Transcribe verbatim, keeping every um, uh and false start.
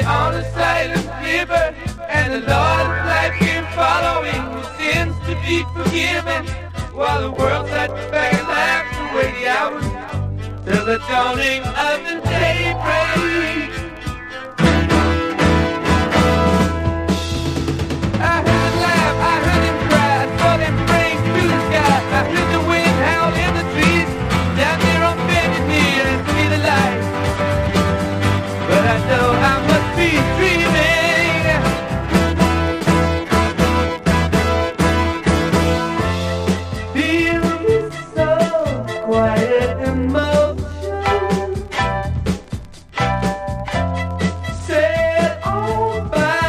on a silent river, and the Lord of life came following your sins to be forgiven, while the world sat back and laughed away the hours till the dawning of the daybreak.